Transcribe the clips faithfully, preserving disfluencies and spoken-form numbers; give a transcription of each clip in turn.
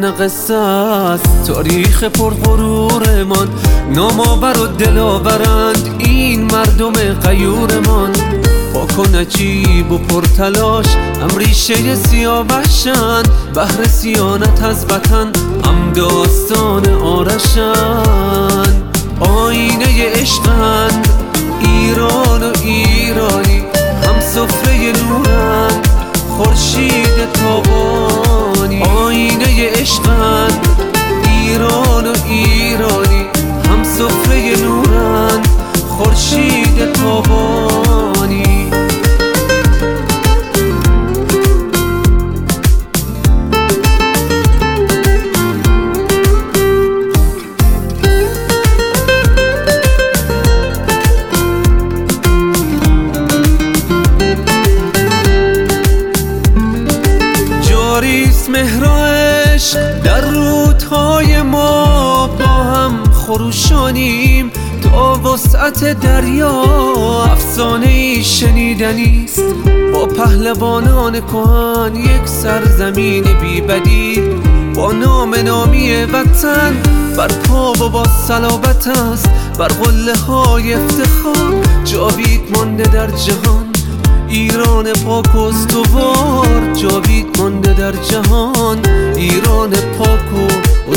داستان قصه است. تاریخ پرغرورمان نام‌آور و دلاورند این مردم غیورمان. پاک و نجیب و پرتلاش هم ریشه سیاوشند. بهر صیانت از وطن هم داستان آرشند. آینه عشقند ایران و ایرانی، هم سفره نورند خورشید تابانی. آینه عشقند ایران و ایرانی، هم سفره نورند خورشید تابانی. جاریست مهر و عشق در رودهای ما، با هم خروشانیم تا وسعت دریا. افسانه ای شنیدنیست با پهلوانان کهن، یک سرزمین بی بدیل با نام نامی وطن. بر پا و با صلابت است بر قله های افتخار، جاوید مانده در جهان ایران پاک و استوار. جاوید مانده در جهان ایران پاک و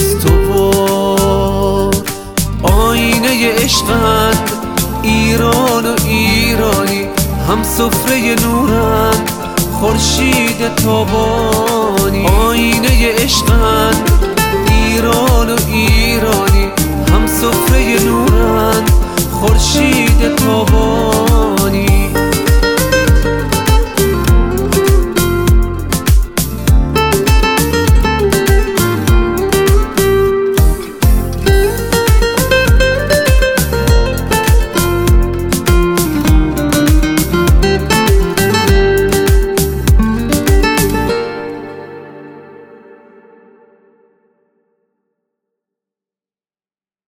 استوار. آینه عشقند ایران و ایرانی، هم سفره نورند خورشید تابانی. آینه عشقند